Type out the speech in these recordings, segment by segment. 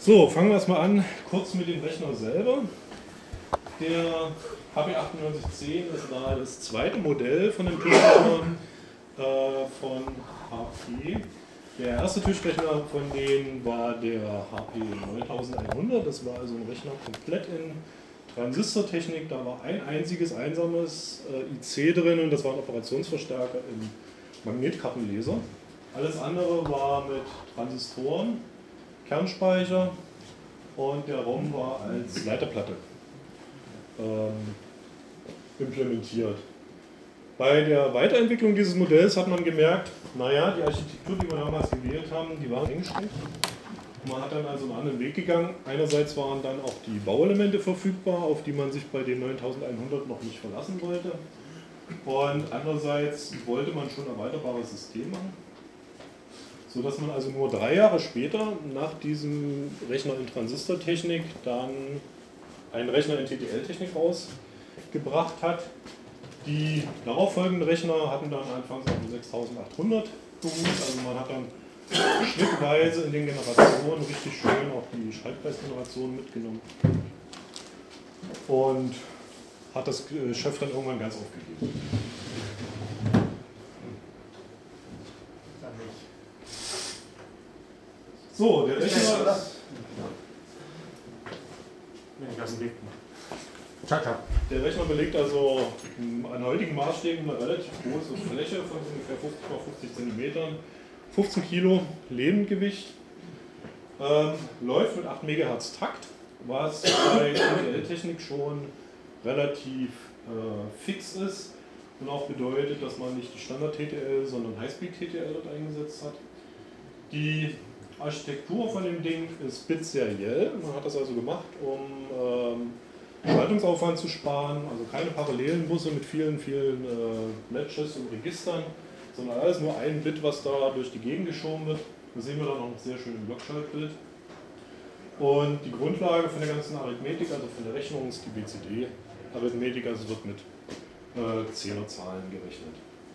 So, fangen wir erstmal an, kurz mit dem Rechner selber. Der HP9810 ist da das zweite Modell von dem Tischrechner von HP. Der erste Tischrechner von denen war der HP 9100. Das war also ein Rechner komplett in Transistortechnik. Da war ein einziges einsames IC drin und das war ein Operationsverstärker im Magnetkartenleser. Alles andere war mit Transistoren, Kernspeicher und der ROM war als Leiterplatte implementiert. Bei der Weiterentwicklung dieses Modells hat man gemerkt, naja, die Architektur, die wir damals gewählt haben, die war eingeschränkt. Man hat dann also einen anderen Weg gegangen. Einerseits waren dann auch die Bauelemente verfügbar, auf die man sich bei den 9100 noch nicht verlassen wollte. Und andererseits wollte man schon ein erweiterbares System machen, sodass man also nur 3 Jahre später nach diesem Rechner in Transistortechnik dann einen Rechner in TTL-Technik rausgebracht hat. Die darauffolgenden Rechner hatten dann anfangs auf dem 6800 beruht, also man hat dann schrittweise in den Generationen richtig schön auch die Schaltkreisgeneration mitgenommen und hat das Geschäft dann irgendwann ganz aufgegeben. So, der Rechner ist... Der Rechner belegt also an heutigen Maßstäben eine relativ große Fläche von ungefähr 50 x 50 cm, 15 Kilo Lebendgewicht, läuft mit 8 MHz Takt, was bei TTL-Technik schon relativ fix ist und auch bedeutet, dass man nicht die Standard-TTL, sondern Highspeed-TTL dort eingesetzt hat. Die Architektur von dem Ding ist bitseriell, man hat das also gemacht, um Schaltungsaufwand zu sparen, also keine parallelen Busse mit vielen Latches und Registern, sondern alles nur ein Bit, was da durch die Gegend geschoben wird. Das sehen wir dann auch noch sehr schön im Blockschaltbild. Und die Grundlage von der ganzen Arithmetik, also von der Rechnung, ist die BCD-Arithmetik, also wird mit Zehnerzahlen gerechnet.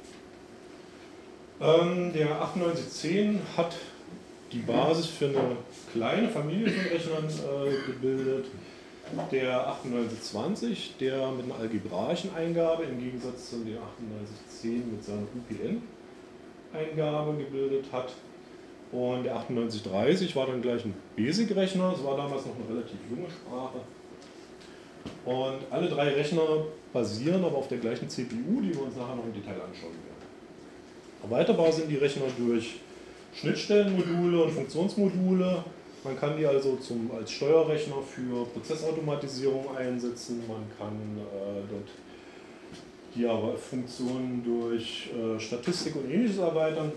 Der 9810 hat die Basis für eine kleine Familie von Rechnern gebildet. Der 9820, der mit einer algebraischen Eingabe im Gegensatz zu dem 9810 mit seiner UPN-Eingabe gebildet hat. Und der 9830 war dann gleich ein BASIC-Rechner, das war damals noch eine relativ junge Sprache. Und alle 3 Rechner basieren aber auf der gleichen CPU, die wir uns nachher noch im Detail anschauen werden. Erweiterbar sind die Rechner durch Schnittstellenmodule und Funktionsmodule. Man kann die also als Steuerrechner für Prozessautomatisierung einsetzen. Man kann dort die Funktionen durch Statistik und Ähnliches erweitern.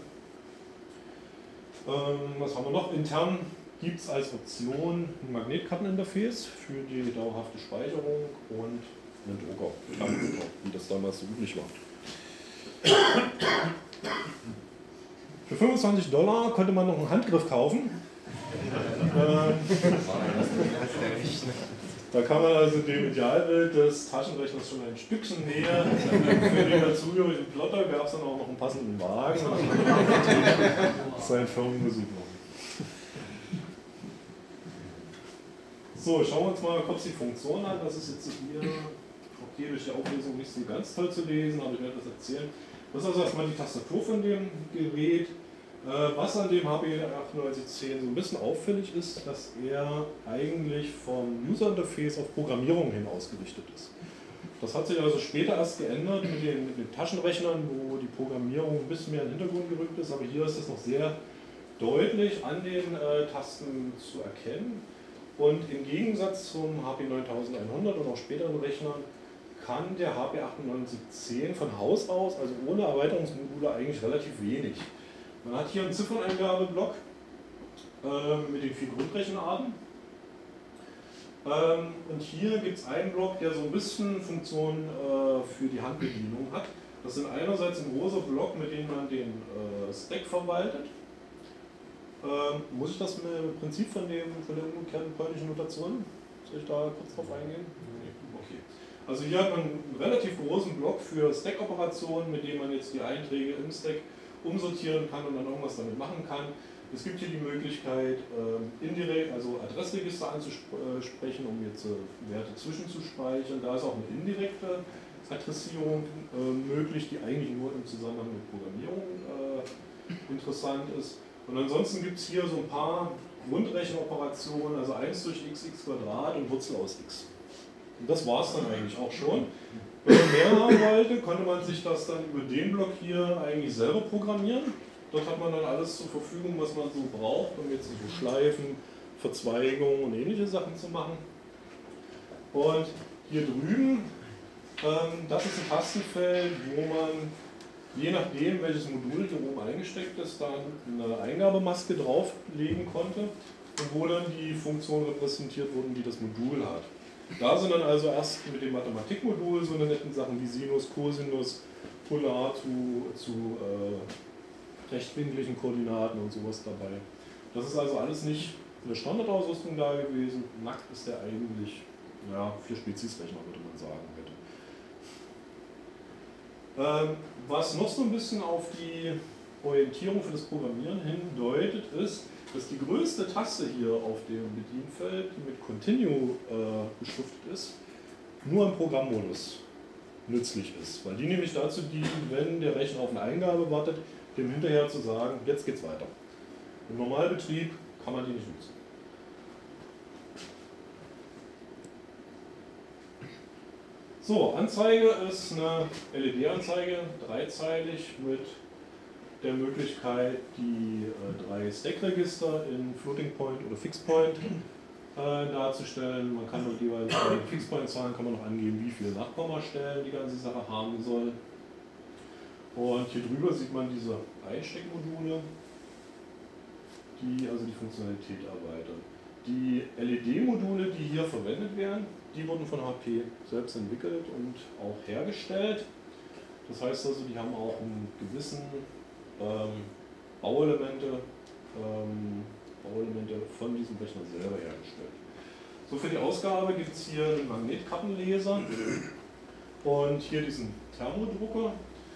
Was haben wir noch? Intern gibt es als Option ein Magnetkarteninterface für die dauerhafte Speicherung und einen Drucker, wie das damals so üblich war. Für $25 konnte man noch einen Handgriff kaufen. Da kann man also dem Idealbild des Taschenrechners schon ein Stückchen näher. Für den dazugehörigen Plotter gab es dann auch noch einen passenden Wagen. Sein Firmenbesuch noch. So, schauen wir uns mal kurz die Funktion an. Das ist jetzt hier durch die Auflösung nicht so ganz toll zu lesen, aber ich werde das erzählen. Das ist also erstmal die Tastatur von dem Gerät. Was an dem HP9810 so ein bisschen auffällig ist, dass er eigentlich vom User-Interface auf Programmierung hin ausgerichtet ist. Das hat sich also später erst geändert mit den Taschenrechnern, wo die Programmierung ein bisschen mehr in den Hintergrund gerückt ist, aber hier ist es noch sehr deutlich an den Tasten zu erkennen. Und im Gegensatz zum HP9100 und auch späteren Rechnern kann der HP9810 von Haus aus, also ohne Erweiterungsmodule, eigentlich relativ wenig. Man hat hier einen Zifferneingabeblock mit den 4 Grundrechenarten. Und hier gibt es einen Block, der so ein bisschen Funktion für die Handbedienung hat. Das sind einerseits ein großer Block, mit dem man den Stack verwaltet. Muss ich das im Prinzip von der umgekehrten polnischen Notation? Soll ich da kurz drauf eingehen? Okay. Also hier hat man einen relativ großen Block für Stack-Operationen, mit dem man jetzt die Einträge im Stack umsortieren kann und dann irgendwas damit machen kann. Es gibt hier die Möglichkeit, indirekt, also Adressregister anzusprechen, um jetzt Werte zwischenzuspeichern. Da ist auch eine indirekte Adressierung möglich, die eigentlich nur im Zusammenhang mit Programmierung interessant ist. Und ansonsten gibt es hier so ein paar Grundrechenoperationen, also 1 durch x² und Wurzel aus x. Und das war es dann eigentlich auch schon. Wenn man mehr haben wollte, konnte man sich das dann über den Block hier eigentlich selber programmieren. Dort hat man dann alles zur Verfügung, was man so braucht, um jetzt so Schleifen, Verzweigungen und ähnliche Sachen zu machen. Und hier drüben, das ist ein Tastenfeld, wo man, je nachdem welches Modul hier oben eingesteckt ist, dann eine Eingabemaske drauflegen konnte und wo dann die Funktionen repräsentiert wurden, die das Modul hat. Da sind dann also erst mit dem Mathematikmodul so eine netten Sachen wie Sinus, Cosinus, Polar zu rechtwinkligen Koordinaten und sowas dabei. Das ist also alles nicht eine Standardausrüstung da gewesen. Nackt ist der eigentlich, ja, 4-Spezies-Rechner würde man sagen hätte. Was noch so ein bisschen auf die Orientierung für das Programmieren hindeutet, ist, dass die größte Taste hier auf dem Bedienfeld, die mit Continue beschriftet ist, nur im Programmmodus nützlich ist. Weil die nämlich dazu dienen, wenn der Rechner auf eine Eingabe wartet, dem hinterher zu sagen, jetzt geht's weiter. Im Normalbetrieb kann man die nicht nutzen. So, Anzeige ist eine LED-Anzeige, dreizeilig mit der Möglichkeit, die 3 Stack-Register in Floating Point oder Fixed Point darzustellen. Man kann dort jeweils bei den Fixed Point-Zahlen kann man noch angeben, wie viele Nachkommastellen die ganze Sache haben soll. Und hier drüber sieht man diese Einsteckmodule, die also die Funktionalität erweitern. Die LED-Module, die hier verwendet werden, die wurden von HP selbst entwickelt und auch hergestellt. Das heißt also, die haben auch einen gewissen Bauelemente von diesem Rechner selber hergestellt. So, für die Ausgabe gibt es hier einen Magnetkappenleser und hier diesen Thermodrucker.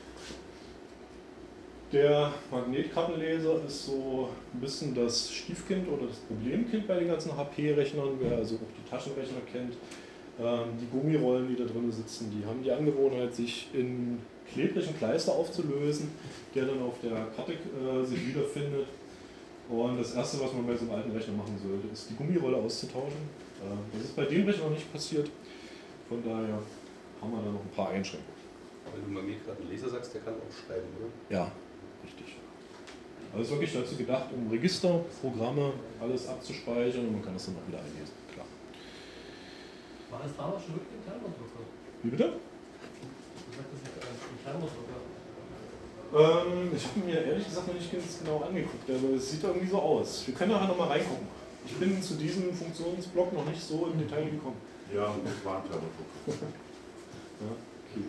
Der Magnetkappenleser ist so ein bisschen das Stiefkind oder das Problemkind bei den ganzen HP-Rechnern, wer also auch die Taschenrechner kennt. Die Gummirollen, die da drin sitzen, die haben die Angewohnheit, sich in klebrigen Kleister aufzulösen, der dann auf der Karte sich wiederfindet. Und das Erste, was man bei so einem alten Rechner machen sollte, ist die Gummirolle auszutauschen. Das ist bei dem Rechner noch nicht passiert. Von daher haben wir da noch ein paar Einschränkungen. Wenn du Magnetkartenleser sagst, der kann auch schreiben, oder? Ja, richtig. Also es ist wirklich dazu gedacht, um Register, Programme, alles abzuspeichern und man kann das dann auch wieder einlesen. Klar. War es damals schon wirklich ein Thermodrucker? Wie bitte? Du sagtest jetzt ein Thermodrucker. Ich habe mir ehrlich gesagt noch nicht ganz genau angeguckt, aber es sieht irgendwie so aus. Wir können nachher nochmal reingucken. Ich bin zu diesem Funktionsblock noch nicht so im Detail gekommen. Ja, das war ein Thermodrucker. Ja, okay.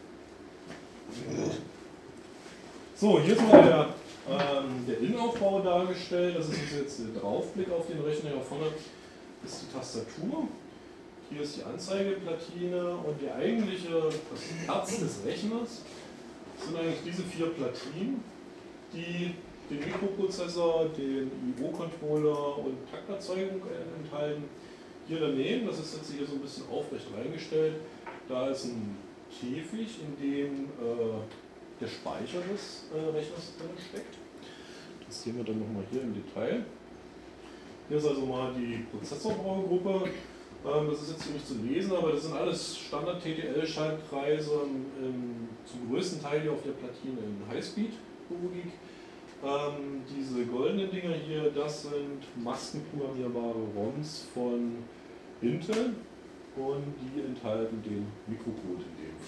So, hier ist mal der Innenaufbau dargestellt. Das ist jetzt der Draufblick auf den Rechner. Hier vorne ist die Tastatur. Hier ist die Anzeigeplatine und das Herz des Rechners sind eigentlich diese 4 Platinen, die den Mikroprozessor, den IO-Controller und Takterzeugung enthalten. Hier daneben, das ist jetzt hier so ein bisschen aufrecht reingestellt, da ist ein Käfig, in dem der Speicher des Rechners drin steckt. Das sehen wir dann nochmal hier im Detail. Hier ist also mal die Prozessorbaugruppe. Das ist jetzt hier nicht zu lesen, aber das sind alles Standard-TTL-Schaltkreise, zum größten Teil hier auf der Platine in Highspeed-Logik. Diese goldenen Dinger hier, das sind maskenprogrammierbare ROMs von Intel und die enthalten den Mikrocode in dem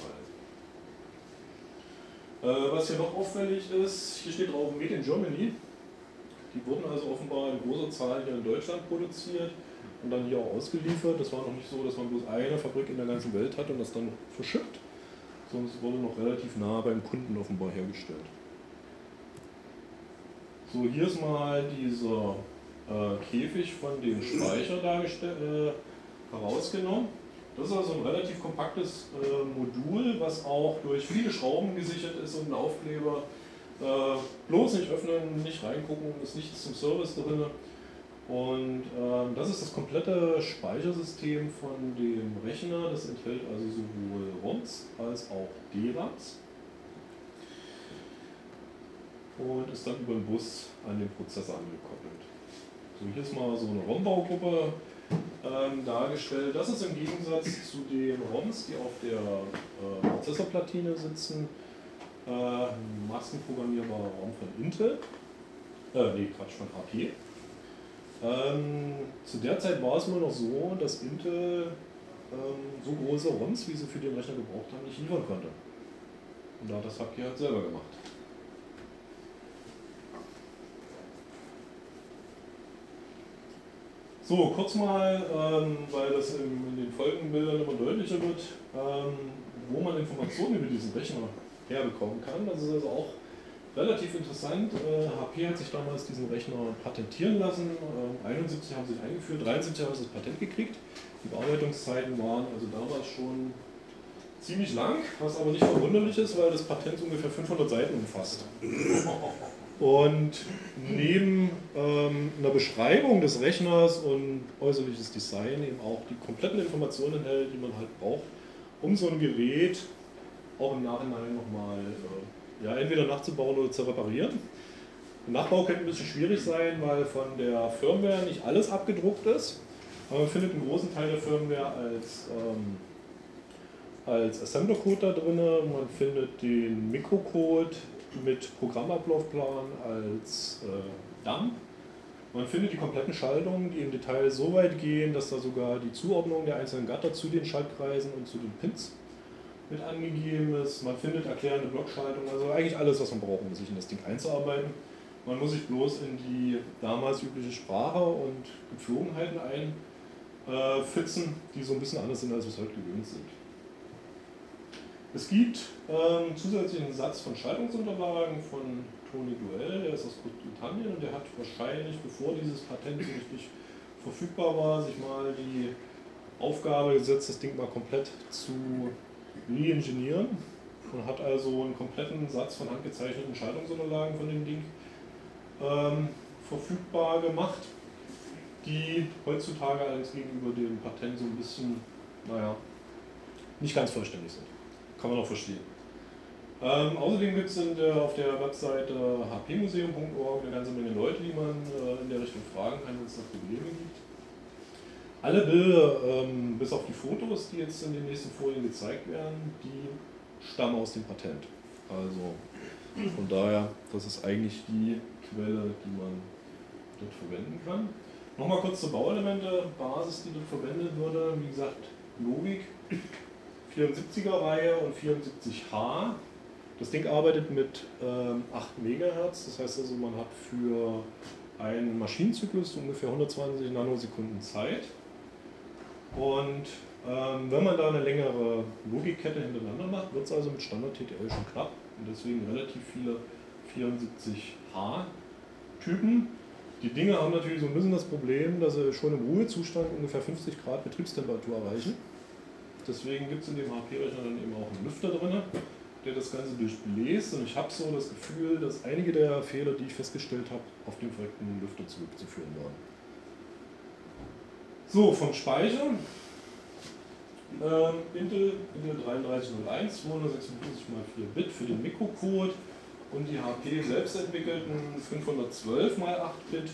Fall. Was hier noch auffällig ist, hier steht drauf Made in Germany. Die wurden also offenbar in großer Zahl hier in Deutschland produziert und dann hier auch ausgeliefert. Das war noch nicht so, dass man bloß eine Fabrik in der ganzen Welt hat und das dann verschippt, sondern es wurde noch relativ nah beim Kunden offenbar hergestellt. So, hier ist mal dieser Käfig von dem Speicher herausgenommen. Das ist also ein relativ kompaktes Modul, was auch durch viele Schrauben gesichert ist und einen Aufkleber Bloß nicht öffnen, nicht reingucken, ist nichts zum Service drin. Und das ist das komplette Speichersystem von dem Rechner. Das enthält also sowohl ROMs als auch DRAMs. Und ist dann über den Bus an den Prozessor angekoppelt. So, hier ist mal so eine ROM-Baugruppe dargestellt. Das ist im Gegensatz zu den ROMs, die auf der Prozessorplatine sitzen, ein massenprogrammierbarer ROM von Intel. Von HP. Zu der Zeit war es nur noch so, dass Intel so große ROMs, wie sie für den Rechner gebraucht haben, nicht liefern konnte. Und da hat das HP halt selber gemacht. So, kurz mal, weil das in den folgenden Bildern immer deutlicher wird, wo man Informationen über diesen Rechner herbekommen kann. Das ist also auch relativ interessant. HP hat sich damals diesen Rechner patentieren lassen. 71 haben sie ihn eingeführt, 73 haben sie das Patent gekriegt. Die Bearbeitungszeiten waren also damals schon ziemlich lang, was aber nicht verwunderlich ist, weil das Patent ungefähr 500 Seiten umfasst. Und neben einer Beschreibung des Rechners und äußerliches Design eben auch die kompletten Informationen enthält, die man halt braucht, um so ein Gerät auch im Nachhinein nochmal entweder nachzubauen oder zu reparieren. Der Nachbau könnte ein bisschen schwierig sein, weil von der Firmware nicht alles abgedruckt ist. Aber man findet einen großen Teil der Firmware als Assembler-Code da drin. Man findet den Mikrocode mit Programmablaufplan als DAM. Man findet die kompletten Schaltungen, die im Detail so weit gehen, dass da sogar die Zuordnung der einzelnen Gatter zu den Schaltkreisen und zu den Pins mit angegeben ist. Man findet erklärende Blockschaltungen, also eigentlich alles, was man braucht, um sich in das Ding einzuarbeiten. Man muss sich bloß in die damals übliche Sprache und Gepflogenheiten einfitzen, die so ein bisschen anders sind, als wir es heute gewöhnt sind. Es gibt zusätzlich einen Satz von Schaltungsunterlagen von Tony Duell, der ist aus Großbritannien und der hat wahrscheinlich, bevor dieses Patent so richtig verfügbar war, sich mal die Aufgabe gesetzt, das Ding mal komplett zu re-engineeren und hat also einen kompletten Satz von handgezeichneten Schaltungsunterlagen von dem Ding verfügbar gemacht, die heutzutage allerdings gegenüber dem Patent so ein bisschen, nicht ganz vollständig sind. Kann man auch verstehen. Außerdem gibt es auf der Webseite hpmuseum.org eine ganze Menge Leute, die man in der Richtung fragen kann, wenn es da Probleme gibt. Alle Bilder, bis auf die Fotos, die jetzt in den nächsten Folien gezeigt werden, die stammen aus dem Patent. Also von daher, das ist eigentlich die Quelle, die man dort verwenden kann. Nochmal kurz zur Bauelemente, Basis, die dort verwendet wurde, wie gesagt, Logik, 74er-Reihe und 74H. Das Ding arbeitet mit 8 MHz, das heißt also, man hat für einen Maschinenzyklus ungefähr 120 Nanosekunden Zeit. Und wenn man da eine längere Logikkette hintereinander macht, wird es also mit Standard-TTL schon knapp. Und deswegen relativ viele 74H-Typen. Die Dinge haben natürlich so ein bisschen das Problem, dass sie schon im Ruhezustand ungefähr 50 Grad Betriebstemperatur erreichen. Deswegen gibt es in dem HP-Rechner dann eben auch einen Lüfter drin, der das Ganze durchbläst. Und ich habe so das Gefühl, dass einige der Fehler, die ich festgestellt habe, auf den verrückten Lüfter zurückzuführen waren. So, vom Speicher. Intel 3301, 256x4 Bit für den Mikrocode und die HP selbst entwickelten 512x8 Bit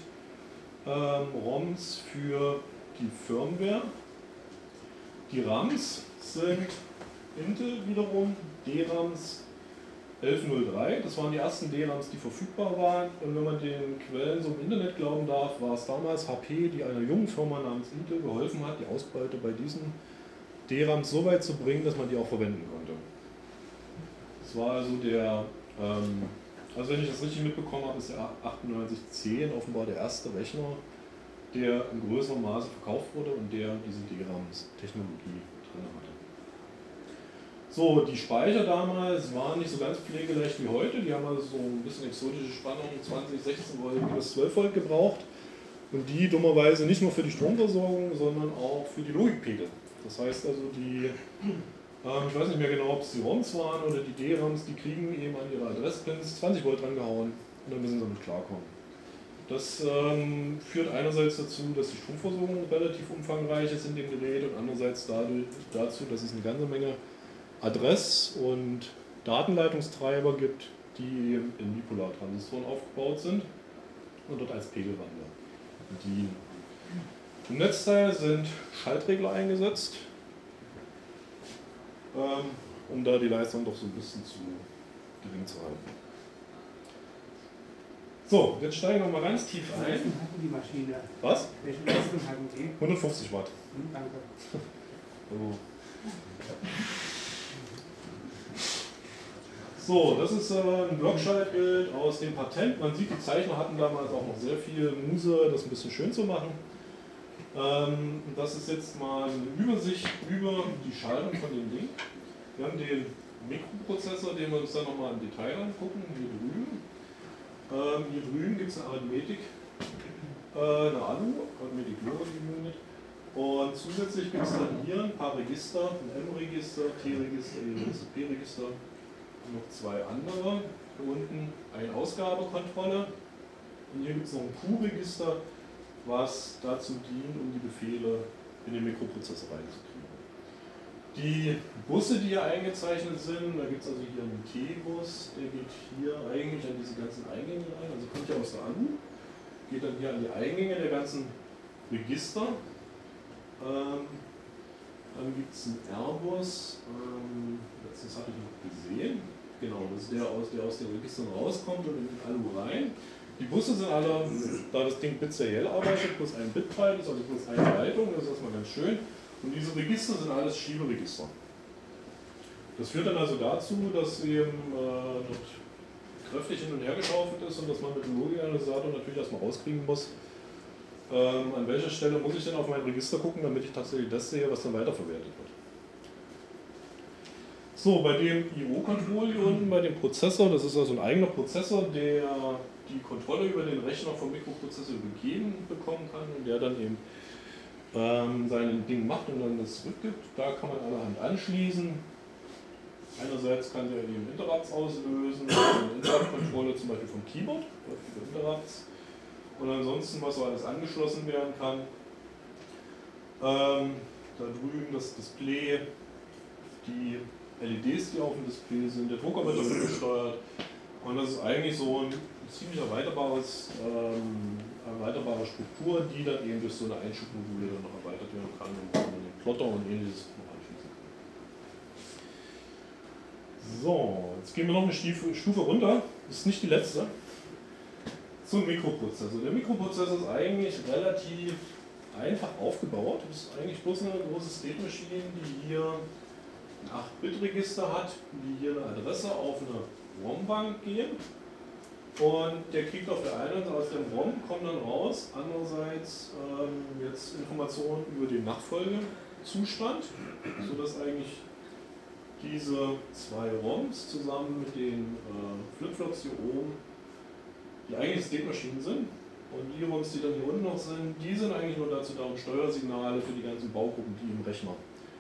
ROMs für die Firmware. Die RAMs sind Intel wiederum, DRAMs 1103, das waren die ersten DRAMs, die verfügbar waren, und wenn man den Quellen so im Internet glauben darf, war es damals HP, die einer jungen Firma namens Intel geholfen hat, die Ausbeute bei diesen DRAMs so weit zu bringen, dass man die auch verwenden konnte. Das war also also wenn ich das richtig mitbekommen habe, ist der 9810 offenbar der erste Rechner, der in größerem Maße verkauft wurde und der diese DRAMs-Technologie drin hatte. So, die Speicher damals waren nicht so ganz pflegeleicht wie heute, die haben also so ein bisschen exotische Spannungen, 20, 16 Volt bis 12 Volt gebraucht und die dummerweise nicht nur für die Stromversorgung, sondern auch für die Logikpegel. Das heißt also, die Ich weiß nicht mehr genau, ob es die ROMs waren oder die DRAMs, die kriegen eben an ihre Adresspins 20 Volt rangehauen und dann müssen sie damit klarkommen. Das führt einerseits dazu, dass die Stromversorgung relativ umfangreich ist in dem Gerät und andererseits dazu, dass es eine ganze Menge Adress- und Datenleitungstreiber gibt, die in Bipolartransistoren aufgebaut sind und dort als Pegelwandler dienen. Im Netzteil sind Schaltregler eingesetzt, um da die Leistung doch so ein bisschen zu gering zu halten. So, jetzt steigen wir mal ganz tief ein. Welchen hatten die Maschine? Was? Welchen Leistung hatten die? 150 Watt. Danke. So, das ist ein Blockschaltbild aus dem Patent. Man sieht, die Zeichner hatten damals auch noch sehr viel Muße, das ein bisschen schön zu machen. Das ist jetzt mal eine Übersicht über die Schaltung von dem Ding. Wir haben den Mikroprozessor, den wir uns dann nochmal im Detail angucken, hier drüben. Hier drüben gibt es eine Arithmetik, eine ALU, Arithmetic Low Unit. Und zusätzlich gibt es dann hier ein paar Register, ein M-Register, T-Register, E-Register, P-Register und noch zwei andere. Hier unten eine Ausgabekontrolle. Und hier gibt es noch ein Q-Register, was dazu dient, um die Befehle in den Mikroprozessor reinzukriegen. Die Busse, die hier eingezeichnet sind, da gibt es also hier einen T-Bus, der geht hier eigentlich an diese ganzen Eingänge rein, also kommt ja aus der ALU, geht dann hier an die Eingänge der ganzen Register. Dann gibt es einen R-Bus, letztens hatte ich noch gesehen, genau, das ist der aus den Registern rauskommt und in den ALU rein. Die Busse sind alle, da das Ding bit-seriell arbeitet, plus ein Bit breit ist, also plus eine Leitung, das ist erstmal ganz schön. Und diese Register sind alles Schieberegister. Das führt dann also dazu, dass eben dort kräftig hin und her geschaufelt ist und dass man mit dem Logikanalysator natürlich erstmal rauskriegen muss, an welcher Stelle muss ich denn auf mein Register gucken, damit ich tatsächlich das sehe, was dann weiterverwertet wird. So, bei dem IO-Control hier unten, bei dem Prozessor, das ist also ein eigener Prozessor, der die Kontrolle über den Rechner vom Mikroprozessor übergeben bekommen kann und der dann eben sein Ding macht und dann das zurückgibt. Da kann man allerhand anschließen. Einerseits kann der eben Interrupts auslösen, eine Interrupt-Kontrolle zum Beispiel vom Keyboard, für Interrupts. Und ansonsten, was so alles angeschlossen werden kann. Da drüben das Display, die LEDs, die auf dem Display sind, der Drucker wird dafür gesteuert. Und das ist eigentlich so ein ziemlich erweiterbare Struktur, die dann eben durch so eine Einschubmodule dann noch erweitert werden kann und man den Plotter und ähnliches noch anschließen kann. So, jetzt gehen wir noch eine Stufe runter, das ist nicht die letzte, zum Mikroprozessor. Der Mikroprozessor ist eigentlich relativ einfach aufgebaut, das ist eigentlich bloß eine große State Machine, die hier ein 8-Bit-Register hat, die hier eine Adresse auf eine ROM-Bank geben. Und der kriegt auf der einen Seite aus dem ROM, kommt dann raus, andererseits jetzt Informationen über den Nachfolgezustand, sodass eigentlich diese zwei ROMs zusammen mit den Flipflops hier oben die eigentlich State-Maschinen sind. Und die ROMs, die dann hier unten noch sind, die sind eigentlich nur dazu da, um Steuersignale für die ganzen Baugruppen, die im Rechner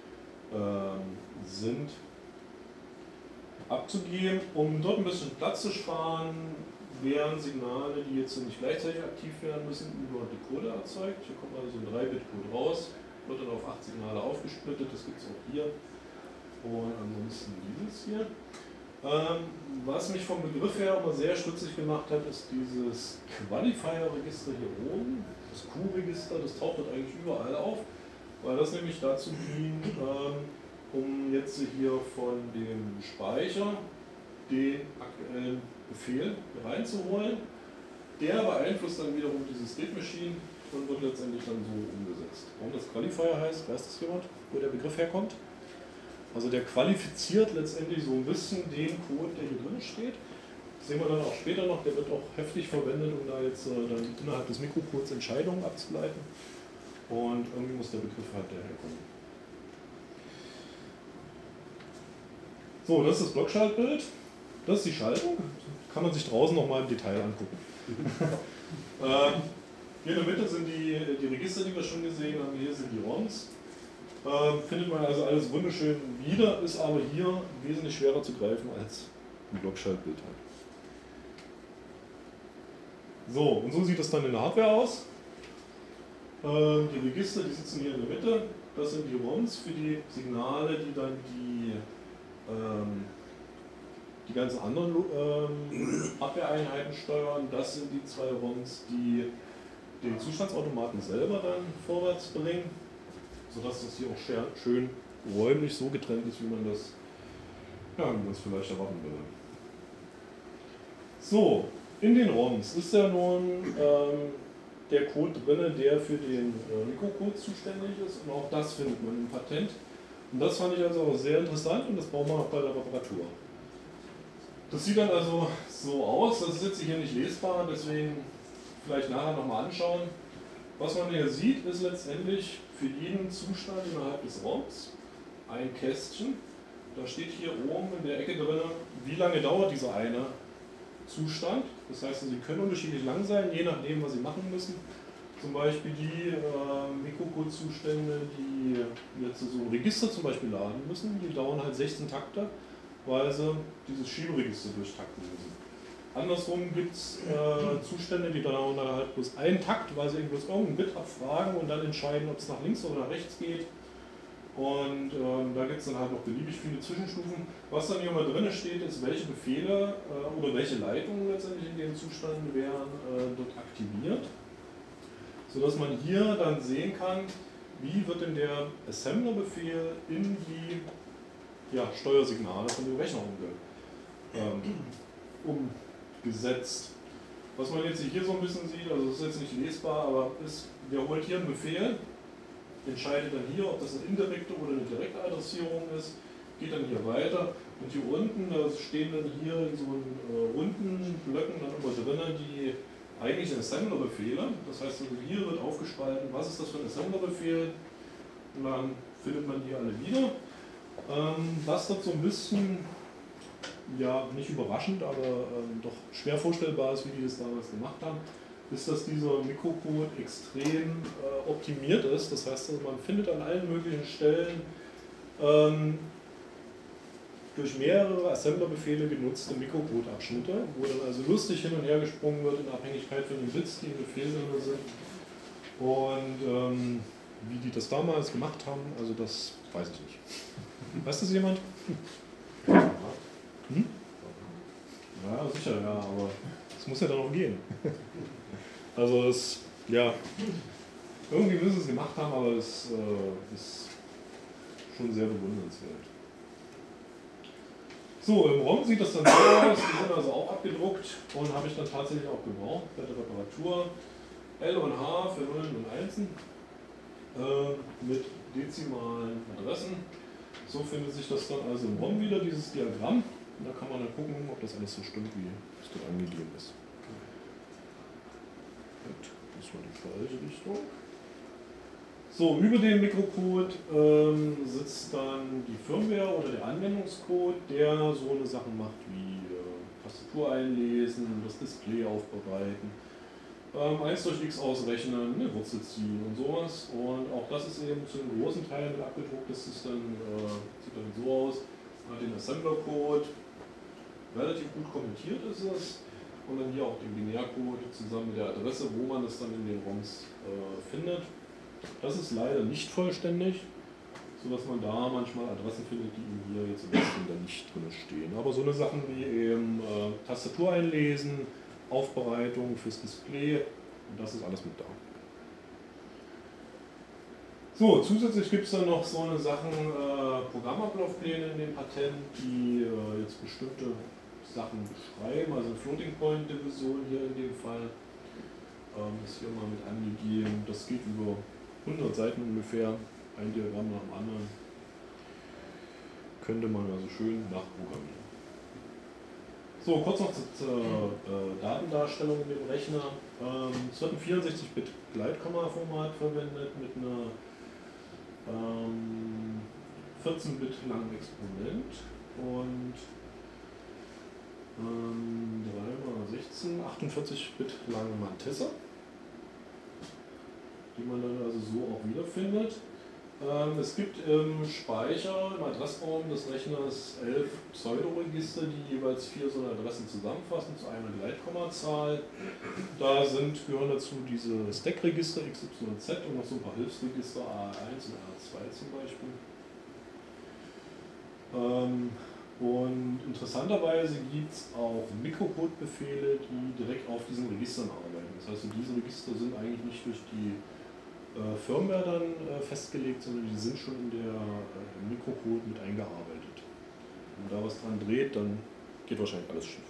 sind, abzugeben, um dort ein bisschen Platz zu sparen, werden Signale, die jetzt nicht gleichzeitig aktiv werden müssen, über Decoder erzeugt. Hier kommt also ein 3-Bit-Code raus, wird dann auf 8 Signale aufgesplittet, das gibt es auch hier. Und ansonsten dieses hier. Was mich vom Begriff her immer sehr stutzig gemacht hat, ist dieses Qualifier-Register hier oben, das Q-Register, das taucht dort eigentlich überall auf, weil das nämlich dazu dient, um jetzt hier von dem Speicher den aktuellen Befehl reinzuholen. Der beeinflusst dann wiederum diese State Machine und wird letztendlich dann so umgesetzt. Warum das Qualifier heißt, weiß das jemand, wo der Begriff herkommt? Also der qualifiziert letztendlich so ein bisschen den Code, der hier drin steht. Das sehen wir dann auch später noch, der wird auch heftig verwendet, um da jetzt dann innerhalb des Mikrocodes Entscheidungen abzuleiten. Und irgendwie muss der Begriff halt daherkommen. So, das ist das Blockschaltbild. Das ist die Schaltung. Kann man sich draußen nochmal im Detail angucken. Hier in der Mitte sind die Register, die wir schon gesehen haben. Hier sind die ROMs. Findet man also alles wunderschön wieder, ist aber hier wesentlich schwerer zu greifen als ein Blockschaltbild halt. So, und so sieht das dann in der Hardware aus. Die Register, die sitzen hier in der Mitte. Das sind die ROMs für die Signale, die dann die ganzen anderen Abwehreinheiten steuern. Das sind die zwei ROMs, die den Zustandsautomaten selber dann vorwärts bringen, sodass das hier auch schön räumlich so getrennt ist, wie man das vielleicht erwarten würde. So, in den ROMs ist ja nun der Code drin, der für den Mikrocode zuständig ist, und auch das findet man im Patent. Und das fand ich also auch sehr interessant, und das brauchen wir auch bei der Reparatur. Das sieht dann also so aus, das ist jetzt hier nicht lesbar, deswegen vielleicht nachher nochmal anschauen. Was man hier sieht, ist letztendlich für jeden Zustand innerhalb des ROMs ein Kästchen. Da steht hier oben in der Ecke drin, wie lange dauert dieser eine Zustand. Das heißt, sie können unterschiedlich lang sein, je nachdem, was sie machen müssen. Zum Beispiel die Mikrocode-Zustände, die jetzt so ein Register zum Beispiel laden müssen, die dauern halt 16 Takte, weil sie dieses Schieberegister durchtakten müssen. Andersrum gibt es Zustände, die dauern halt bloß einen Takt, weil sie bloß irgendein Bit abfragen und dann entscheiden, ob es nach links oder nach rechts geht. Und da gibt es dann halt noch beliebig viele Zwischenstufen. Was dann hier mal drin steht, ist, welche Befehle oder welche Leitungen letztendlich in dem Zustand werden dort aktiviert, sodass man hier dann sehen kann, wie wird denn der Assembler-Befehl in die Steuersignale von dem Rechner umgesetzt. Was man jetzt hier so ein bisschen sieht, also das ist jetzt nicht lesbar, aber der holt hier einen Befehl, entscheidet dann hier, ob das eine indirekte oder eine direkte Adressierung ist, geht dann hier weiter, und hier unten, da stehen dann hier in so runden Blöcken dann immer drin die eigentlichen Assembler-Befehle. Das heißt, also hier wird aufgespalten, was ist das für ein Assembler-Befehl, und dann findet man die alle wieder. Was dort so ein bisschen, nicht überraschend, aber doch schwer vorstellbar ist, wie die das damals gemacht haben, ist, dass dieser Mikrocode extrem optimiert ist. Das heißt, also man findet an allen möglichen Stellen durch mehrere Assemblerbefehle genutzte Mikrocode-Abschnitte, wo dann also lustig hin und her gesprungen wird in Abhängigkeit von den Bits, die im Befehl drin sind. Und wie die das damals gemacht haben, also das weiß ich nicht. Weiß das jemand? Hm? Ja, sicher, ja, aber es muss ja dann auch gehen. Also irgendwie müssen sie es gemacht haben, aber es ist schon sehr bewundernswert. So, im ROM sieht das dann so aus, die sind also auch abgedruckt und habe ich dann tatsächlich auch gebraucht bei der Reparatur. L und H für Nullen und Einsen mit dezimalen Adressen. So findet sich das dann also im ROM wieder, dieses Diagramm. Und da kann man dann gucken, ob das alles so stimmt, wie es dort angegeben ist. Gut, das war die falsche Richtung. So, über dem Mikrocode sitzt dann die Firmware oder der Anwendungscode, der so eine Sachen macht wie Tastatur einlesen, das Display aufbereiten, 1 durch x ausrechnen, eine Wurzel ziehen und sowas. Und auch das ist eben zu einem großen Teil mit abgedruckt. Das ist dann, sieht dann so aus, man hat den Assembler-Code, relativ gut kommentiert ist es, und dann hier auch den Binärcode zusammen mit der Adresse, wo man es dann in den ROMs findet. Das ist leider nicht vollständig, sodass man da manchmal Adressen findet, die hier jetzt im Westen dann nicht drin stehen. Aber so eine Sachen wie eben Tastatur einlesen, Aufbereitung fürs Display, und das ist alles mit da. So, zusätzlich gibt es dann noch so eine Sachen, Programmablaufpläne in dem Patent, die jetzt bestimmte Sachen beschreiben, also Floating Point Division hier in dem Fall ist hier mal mit angegeben. Das geht über 100 Seiten ungefähr, ein Diagramm nach dem anderen. Könnte man also schön nachprogrammieren. So, kurz noch zur Datendarstellung in dem Rechner. Es wird ein 64-Bit Gleitkomma-Format verwendet mit einer 14-Bit langen Exponent und 3x16, 48-Bit langen Mantissa, die man dann also so auch wiederfindet. Es gibt im Speicher, im Adressraum des Rechners 11 Pseudoregister, die jeweils 4 so eine Adressen zusammenfassen zu einer Gleitkommazahl. Da gehören dazu diese Stack-Register XYZ und noch so ein paar Hilfsregister A1 und A2 zum Beispiel. Und interessanterweise gibt es auch Mikrocode-Befehle, die direkt auf diesen Registern arbeiten. Das heißt, diese Register sind eigentlich nicht durch die Firmware dann festgelegt, sondern die sind schon in der Mikrocode mit eingearbeitet. Wenn man da was dran dreht, dann geht wahrscheinlich alles schief.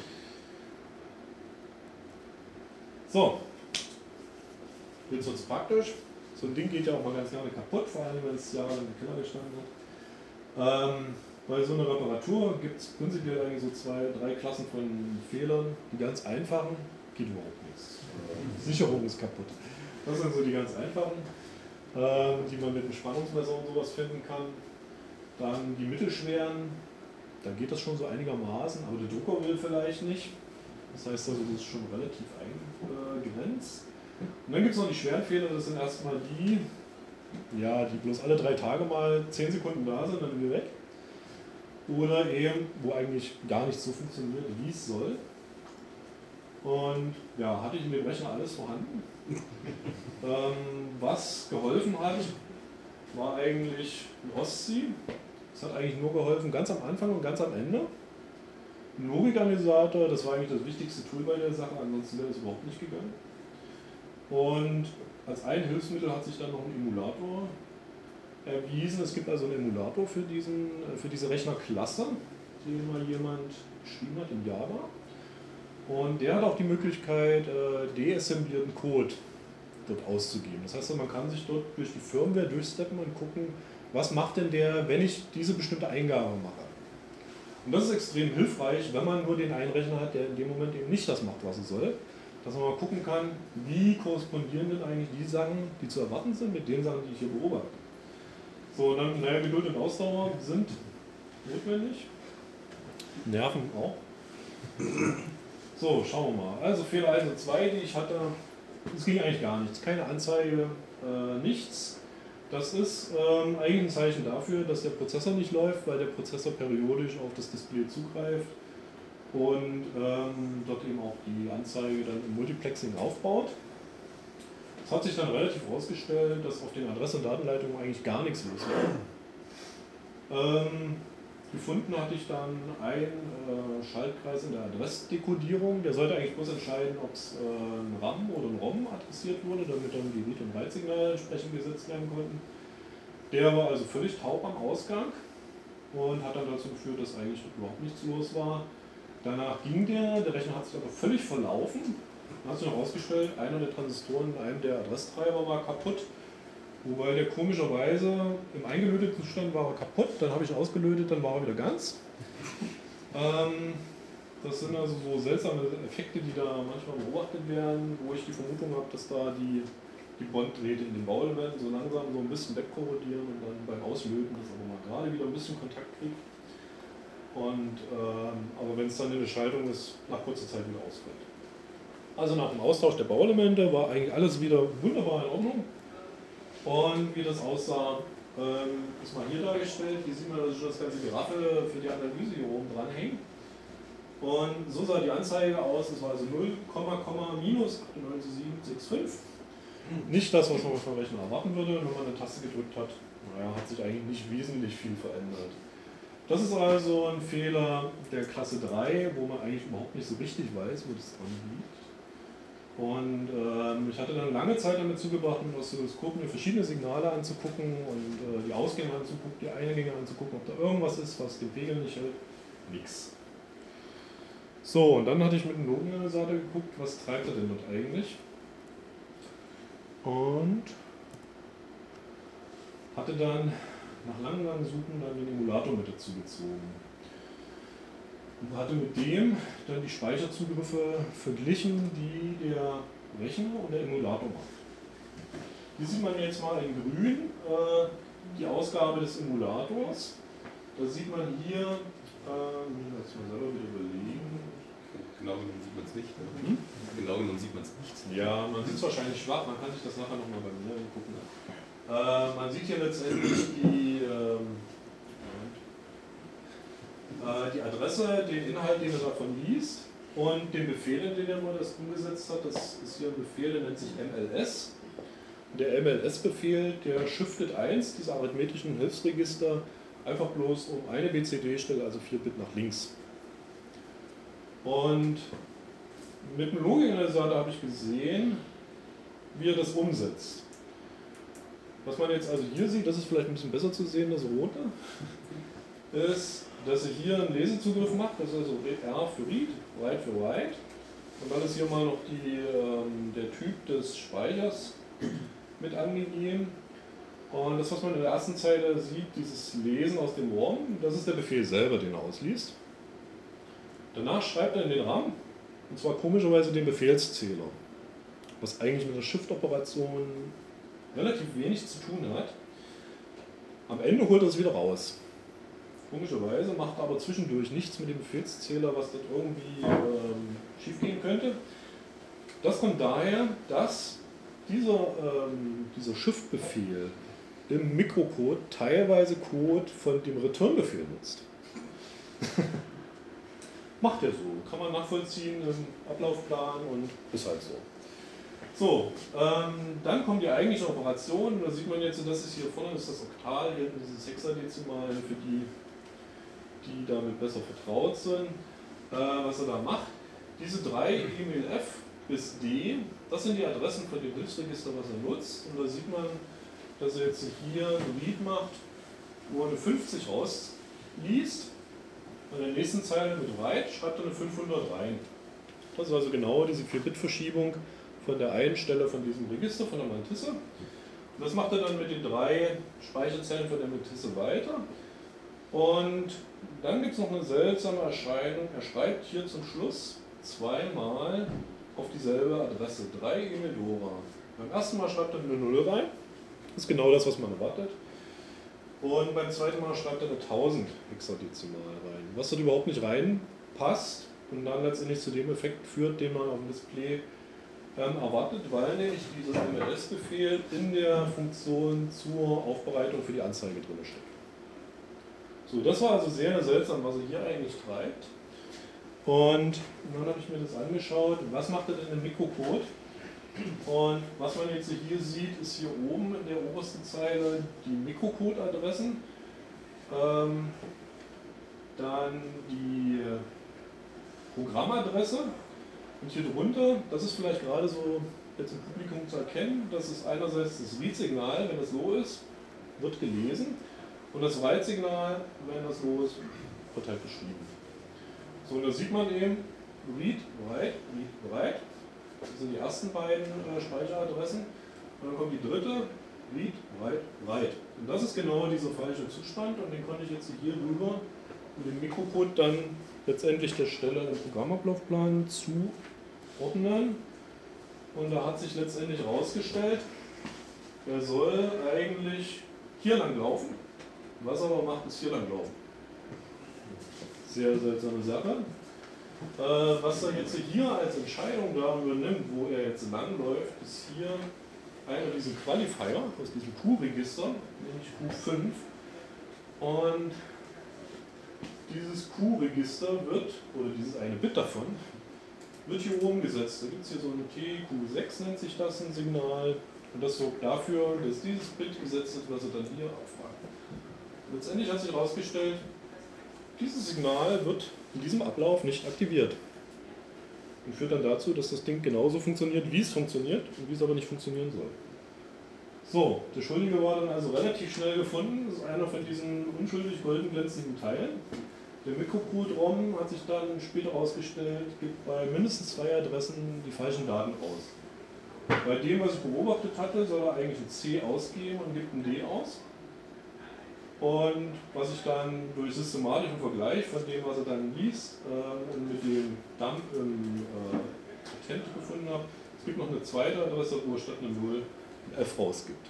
So, jetzt wird es praktisch. So ein Ding geht ja auch mal ganz gerne kaputt, vor allem wenn es jahrelang im Keller gestanden hat. Bei so einer Reparatur gibt es prinzipiell eigentlich so 2-3 Klassen von Fehlern. Die ganz einfachen geht überhaupt nichts. Sicherung ist kaputt. Das sind so die ganz einfachen, die man mit dem Spannungsmesser und sowas finden kann. Dann die mittelschweren, da geht das schon so einigermaßen, aber der Drucker will vielleicht nicht. Das heißt also, das ist schon relativ eingegrenzt. Und dann gibt es noch die schweren Fehler, das sind erstmal die bloß alle 3 Tage mal 10 Sekunden da sind, dann wieder weg. Oder eben, wo eigentlich gar nicht so funktioniert, wie es soll. Und ja, hatte ich in dem Rechner alles vorhanden. Was geholfen hat, war eigentlich ein OSCI. Das hat eigentlich nur geholfen ganz am Anfang und ganz am Ende. Ein Logikanalysator, das war eigentlich das wichtigste Tool bei der Sache, ansonsten wäre es überhaupt nicht gegangen. Und als ein Hilfsmittel hat sich dann noch ein Emulator erwiesen. Es gibt also einen Emulator für diese Rechnerklasse, den mal jemand geschrieben hat in Java. Und der hat auch die Möglichkeit, deassemblierten Code dort auszugeben. Das heißt, man kann sich dort durch die Firmware durchsteppen und gucken, was macht denn der, wenn ich diese bestimmte Eingabe mache. Und das ist extrem hilfreich, wenn man nur den einen Rechner hat, der in dem Moment eben nicht das macht, was er soll. Dass man mal gucken kann, wie korrespondieren denn eigentlich die Sachen, die zu erwarten sind, mit den Sachen, die ich hier beobachte. So, dann, Geduld und Ausdauer sind notwendig. Nerven auch. So, schauen wir mal. Also Fehler 1 und 2, die ich hatte, es ging eigentlich gar nichts. Keine Anzeige, nichts. Das ist eigentlich ein Zeichen dafür, dass der Prozessor nicht läuft, weil der Prozessor periodisch auf das Display zugreift und dort eben auch die Anzeige dann im Multiplexing aufbaut. Es hat sich dann relativ herausgestellt, dass auf den Adress- und Datenleitungen eigentlich gar nichts los war. Gefunden hatte ich dann einen Schaltkreis in der Adressdekodierung. Der sollte eigentlich bloß entscheiden, ob es ein RAM oder ein ROM adressiert wurde, damit dann die Read- und Write-Signale entsprechend gesetzt werden konnten. Der war also völlig taub am Ausgang und hat dann dazu geführt, dass eigentlich überhaupt nichts los war. Danach ging der Rechner hat sich aber völlig verlaufen. Dann hat sich noch herausgestellt, einer der Transistoren in einem der Adresstreiber war kaputt. Wobei der komischerweise im eingelöteten Zustand war er kaputt, dann habe ich ihn ausgelötet, dann war er wieder ganz. Das sind also so seltsame Effekte, die da manchmal beobachtet werden, wo ich die Vermutung habe, dass da die Bonddrähte in den Bauelementen so langsam so ein bisschen wegkorrodieren und dann beim Auslöten das aber mal gerade wieder ein bisschen Kontakt kriegt. Und, aber wenn es dann in der Schaltung ist, nach kurzer Zeit wieder ausfällt. Also nach dem Austausch der Bauelemente war eigentlich alles wieder wunderbar in Ordnung. Und wie das aussah, ist mal hier dargestellt. Hier sieht man, dass ich das ganze Geraffel für die Analyse hier oben dranhängt. Und so sah die Anzeige aus. Das war also 0, minus 98,765. Nicht das, was man vom Rechner erwarten würde, wenn man eine Taste gedrückt hat. Naja, hat sich eigentlich nicht wesentlich viel verändert. Das ist also ein Fehler der Klasse 3, wo man eigentlich überhaupt nicht so richtig weiß, wo das dran liegt. Und ich hatte dann lange Zeit damit zugebracht, mit Oszilloskop mir verschiedene Signale anzugucken und die Ausgänge anzugucken, die Eingänge anzugucken, ob da irgendwas ist, was den Pegel nicht hält. Nix. So, und dann hatte ich mit dem Logikanalysator geguckt, was treibt er denn dort eigentlich? Und hatte dann nach langem Suchen dann den Emulator mit dazu gezogen. Und hatte mit dem dann die Speicherzugriffe verglichen, die der Rechner und der Emulator macht. Hier sieht man jetzt mal in grün die Ausgabe des Emulators. Da sieht man hier, muss ich jetzt mal selber wieder überlegen. Genau genommen sieht man es nicht. Ne? Genau genommen sieht man es nicht. Ja, man sieht es wahrscheinlich schwach, man kann sich das nachher nochmal bei mir gucken. Man sieht hier letztendlich die Adresse, den Inhalt, den er davon liest und den Befehl, in den er mal das umgesetzt hat. Das ist hier ein Befehl, der nennt sich MLS. Der MLS-Befehl, der shiftet eins dieser arithmetischen Hilfsregister einfach bloß um eine BCD-Stelle, also 4 Bit nach links. Und mit dem Logikanalysator habe ich gesehen, wie er das umsetzt. Was man jetzt also hier sieht, das ist vielleicht ein bisschen besser zu sehen, das rote, ist, dass er hier einen Lesezugriff macht, das ist also R für Read, Write für Write. Und dann ist hier mal noch der Typ des Speichers mit angegeben. Und das, was man in der ersten Zeile sieht, dieses Lesen aus dem ROM, das ist der Befehl selber, den er ausliest. Danach schreibt er in den RAM, und zwar komischerweise den Befehlszähler, was eigentlich mit der Shift-Operation relativ wenig zu tun hat. Am Ende holt er es wieder raus. Komischerweise macht er aber zwischendurch nichts mit dem Befehlszähler, was dort irgendwie schief gehen könnte. Das kommt daher, dass dieser Shift-Befehl im Mikrocode teilweise Code von dem Return-Befehl nutzt. Macht er so, kann man nachvollziehen im Ablaufplan und ist halt so. So, dann kommt die eigentliche Operation. Da sieht man jetzt, das ist hier vorne ist das Oktal, hier diese Hexadezimale für die damit besser vertraut sind. Was er da macht, diese 3 EMLF bis D, das sind die Adressen von dem Hilfsregister, was er nutzt. Und da sieht man, dass er jetzt hier ein Read macht, wo er eine 50 rausliest. Und in der nächsten Zeile mit Write schreibt er eine 500 rein. Das ist also genau diese 4-Bit-Verschiebung von der einen Stelle von diesem Register, von der Mantisse. Und das macht er dann mit den 3 Speicherzellen von der Mantisse weiter. Und dann gibt es noch eine seltsame Erscheinung. Er schreibt hier zum Schluss zweimal auf dieselbe Adresse, 3 Emedora. Beim ersten Mal schreibt er eine 0 rein. Das ist genau das, was man erwartet. Und beim zweiten Mal schreibt er eine 1000 Hexadezimal rein. Was dort überhaupt nicht reinpasst und dann letztendlich zu dem Effekt führt, den man auf dem Display erwartet, weil nämlich dieser MLS-Befehl in der Funktion zur Aufbereitung für die Anzeige drin steckt. So, das war also sehr seltsam, was er hier eigentlich treibt. Und dann habe ich mir das angeschaut, was macht er denn im Mikrocode? Und was man jetzt hier sieht, ist hier oben in der obersten Zeile die Mikrocode-Adressen, dann die Programmadresse und hier drunter, das ist vielleicht gerade so jetzt im Publikum zu erkennen, das ist einerseits das Read-Signal, wenn das low ist, wird gelesen und das Write-Signal, wenn das low ist, wird halt geschrieben. So, und da sieht man eben Read, Write, Read, Write. Das sind die ersten beiden Speicheradressen. Und dann kommt die dritte, Read, Write, Write. Und das ist genau dieser falsche Zustand und den konnte ich jetzt hier rüber mit dem Mikrocode dann letztendlich der Stelle im Programmablaufplan zuordnen. Und da hat sich letztendlich herausgestellt, er soll eigentlich hier lang laufen. Was er aber macht, ist hier lang laufen. Sehr seltsame Sache. Was er jetzt hier als Entscheidung darüber nimmt, wo er jetzt langläuft, ist hier einer dieser Qualifier aus diesem Q-Register, nämlich Q5. Und dieses Q-Register wird, oder dieses eine Bit davon, wird hier umgesetzt. Da gibt es hier so ein TQ6, nennt sich das, ein Signal. Und das sorgt dafür, dass dieses Bit gesetzt ist, was er dann hier abfragt. Letztendlich hat sich herausgestellt, dieses Signal wird in diesem Ablauf nicht aktiviert. Und führt dann dazu, dass das Ding genauso funktioniert, wie es funktioniert und wie es aber nicht funktionieren soll. So, der Schuldige war dann also relativ schnell gefunden. Das ist einer von diesen unschuldig golden glänzenden Teilen. Der Mikrocode-ROM hat sich dann später herausgestellt, gibt bei mindestens 2 Adressen die falschen Daten aus. Bei dem, was ich beobachtet hatte, soll er eigentlich ein C ausgeben und gibt ein D aus. Und was ich dann durch systematischen Vergleich von dem, was er dann liest und mit dem Dump im Patent gefunden habe, es gibt noch eine zweite Adresse, wo er statt einer 0 ein F rausgibt.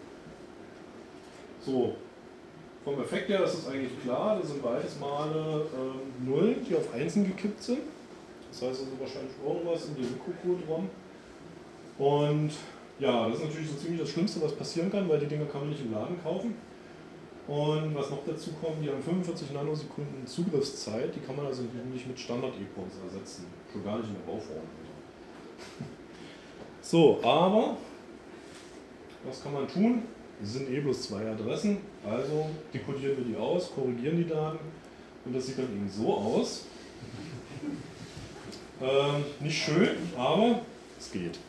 So, vom Effekt her ist es eigentlich klar, das sind beides Male Nullen, die auf Einsen gekippt sind. Das heißt also wahrscheinlich irgendwas in dem Mikrocode-ROM. Und Ja, das ist natürlich so ziemlich das Schlimmste, was passieren kann, weil die Dinger kann man nicht im Laden kaufen. Und was noch dazu kommt, die haben 45 Nanosekunden Zugriffszeit, die kann man also nicht mit Standard-EPROMs ersetzen. Schon gar nicht in der Bauform. So, aber was kann man tun? Es sind bloß 2 Adressen, also dekodieren wir die aus, korrigieren die Daten und das sieht dann eben so aus. Nicht schön, aber es geht.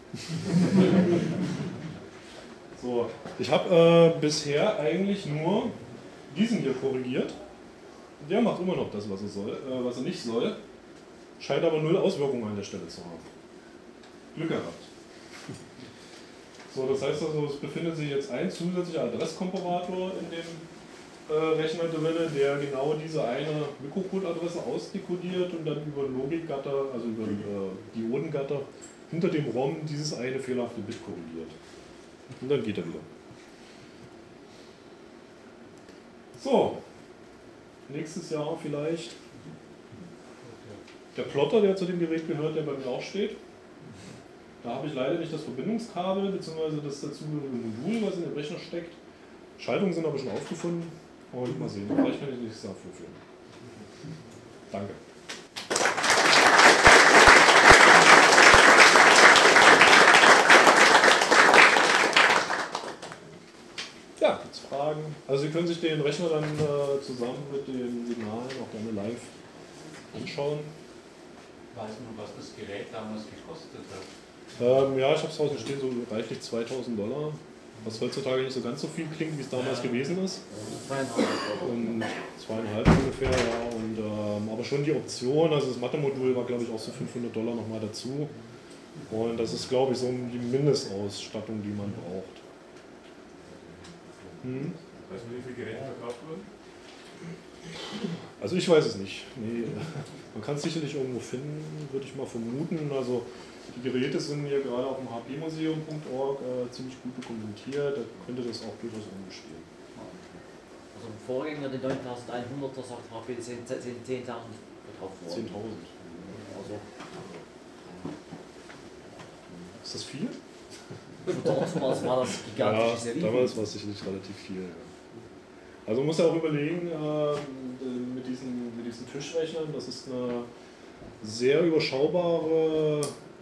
So, ich habe bisher eigentlich nur diesen hier korrigiert. Der macht immer noch das, was er soll, was er nicht soll. Scheint aber 0 Auswirkungen an der Stelle zu haben. Glück gehabt. So, das heißt also, es befindet sich jetzt ein zusätzlicher Adresskomparator in dem Rechner drin, der genau diese eine Mikrocode-Adresse ausdekodiert und dann über Logikgatter, also über Diodengatter, hinter dem ROM dieses eine fehlerhafte Bit korrigiert. Und dann geht er wieder. So, nächstes Jahr vielleicht der Plotter, der zu dem Gerät gehört, der bei mir auch steht. Da habe ich leider nicht das Verbindungskabel bzw. das dazugehörige Modul, was in dem Rechner steckt. Schaltungen sind aber schon aufgefunden und mal sehen, vielleicht kann ich nächstes Jahr vorführen. Danke. Ja, gibt's Fragen? Also Sie können sich den Rechner dann zusammen mit den Signalen auch gerne live anschauen. Weiß man, was das Gerät damals gekostet hat? Ja, ich habe es draußen stehen, so reichlich $2.000, was heutzutage nicht so ganz so viel klingt, wie es damals gewesen ist. 2,5 Und 2,5 ungefähr, ja. Und, aber schon die Option, also das Mathe-Modul war glaube ich auch so $500 nochmal dazu. Und das ist glaube ich so die Mindestausstattung, die man braucht. Weißt du, wie viele Geräte verkauft wurden? Also ich weiß es nicht. Nee, man kann es sicherlich irgendwo finden, würde ich mal vermuten. Also die Geräte sind hier gerade auf dem hpmuseum.org ziemlich gut dokumentiert, da könnte das auch durchaus irgendwo stehen. Also im Vorgänger, den 9100er, sagt HP, sind 10.000 verkauft worden. 10.000. Also Ist das viel? für damals war das gigantische Serie. Damals war es sicherlich relativ viel. Ja. Also man muss ja auch überlegen, mit diesen Tischrechnern, das ist ein sehr überschaubarer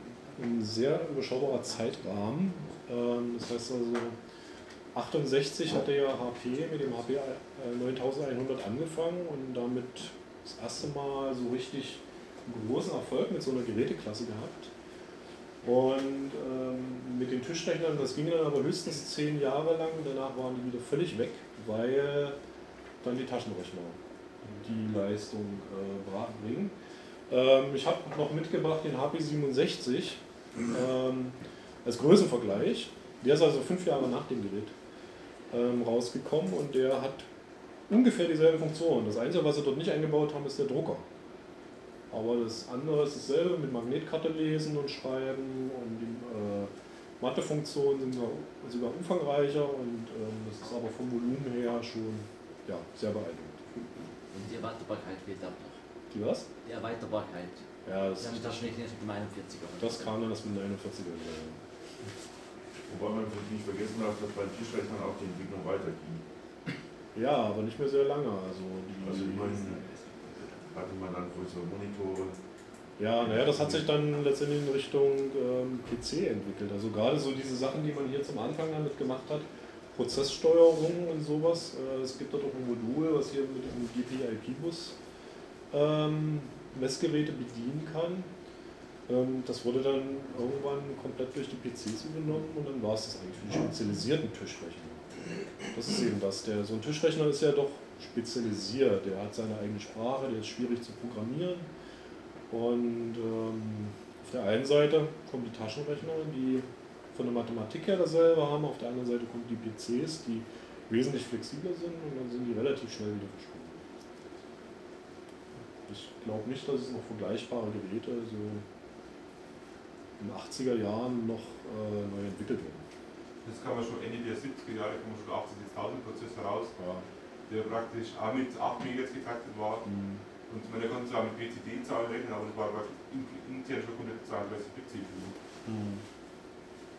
Zeitrahmen. Das heißt also, 68 hatte ja HP mit dem HP 9100 angefangen und damit das erste Mal so richtig einen großen Erfolg mit so einer Geräteklasse gehabt. Und mit den Tischrechnern, das ging dann aber höchstens 10 Jahre lang, danach waren die wieder völlig weg, weil dann die Taschenrechner die Leistung bringen. Ich habe noch mitgebracht den HP 67 als Größenvergleich. Der ist also 5 Jahre nach dem Gerät rausgekommen und der hat ungefähr dieselbe Funktion. Das Einzige, was sie dort nicht eingebaut haben, ist der Drucker. Aber das andere ist dasselbe, mit Magnetkarte lesen und schreiben und die Mathefunktionen sind sogar umfangreicher und das ist aber vom Volumen her schon sehr beeindruckend. Und die Erweiterbarkeit fehlt auch noch. Die was? Die Erweiterbarkeit. Ja, Das haben das nicht mit dem 41er. das kam dann erst mit dem 41er. Wobei man nicht vergessen darf, dass bei Tischrechnern auch die Entwicklung weiterging. Ja, aber nicht mehr sehr lange. Also ich meine, hatte man dann größere Monitore. Ja, naja, das hat sich dann letztendlich in Richtung PC entwickelt. Also gerade so diese Sachen, die man hier zum Anfang damit gemacht hat, Prozesssteuerung und sowas. Es gibt dort auch ein Modul, was hier mit diesem GPIP-Bus Messgeräte bedienen kann. Das wurde dann irgendwann komplett durch die PCs übernommen und dann war es das eigentlich für die spezialisierten Tischrechner. Das ist eben das. So ein Tischrechner ist ja doch spezialisiert. Der hat seine eigene Sprache, der ist schwierig zu programmieren. Und auf der einen Seite kommen die Taschenrechner, die von der Mathematik her dasselbe haben, auf der anderen Seite kommen die PCs, die wesentlich flexibler sind und dann sind die relativ schnell wieder verschwunden. Ich glaube nicht, dass es noch vergleichbare Geräte so in den 80er Jahren noch neu entwickelt wurden. Das kann man schon Ende der 70er Jahre, kann man schon 80.000 Prozessor raus, der praktisch auch mit 8 MHz getaktet war. Und man konnte zwar mit PCD-Zahlen rechnen, aber das war intern schon 132-Bit CPU.